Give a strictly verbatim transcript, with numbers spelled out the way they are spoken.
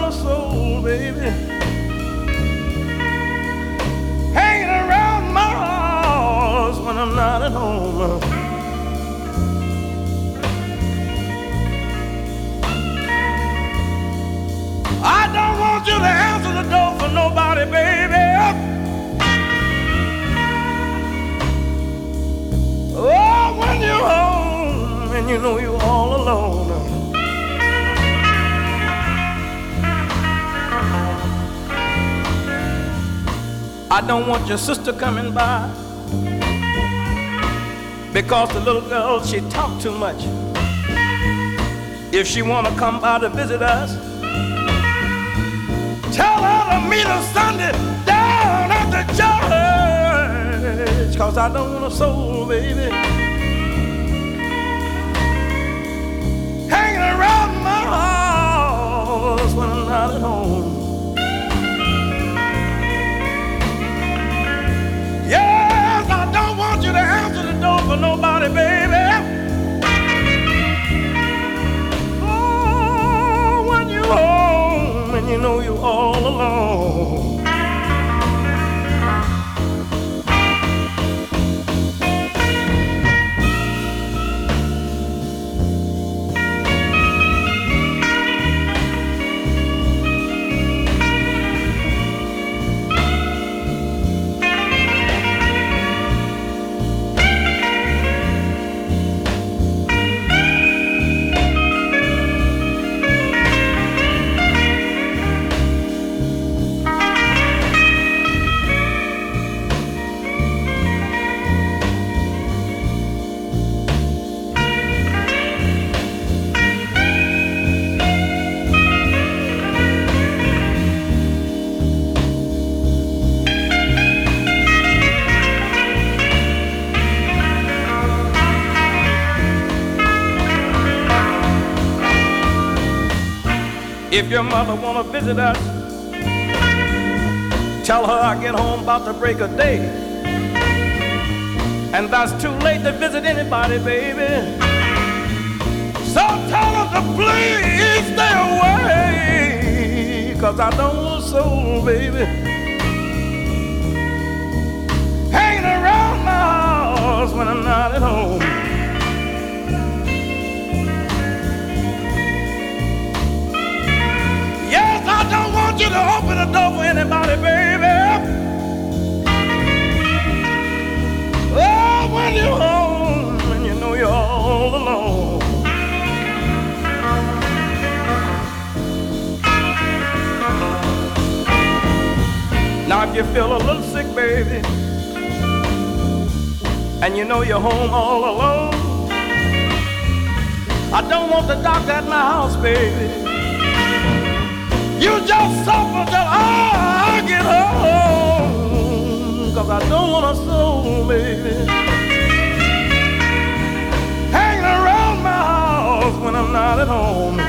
want a soul, baby, hanging around my house when I'm not at home. I don't want you to answer the door for nobody, baby. Oh, when you're home and you know you're all alone. I don't want your sister coming by because the little girl, she talk too much. If she wanna come by to visit us, tell her to meet us Sunday down at the church, cause I don't want a soul, baby, hanging around my house when I'm not at home. Yes, I don't want you to answer the door for nobody, baby. Oh, when you're home and you know you're all alone. If your mother wanna visit us, tell her I get home about the break of day, and that's too late to visit anybody, baby. So tell her to please stay away, cause I don't want a soul, baby, hanging around my house when I'm not at home. I don't want you to open the door for anybody, baby. Oh, when you're home and you know you're all alone. Now if you feel a little sick, baby, and you know you're home all alone, I don't want the doctor at my house, baby. You just suffer till I get home, cause I don't want a soul, baby, hanging around my house when I'm not at home.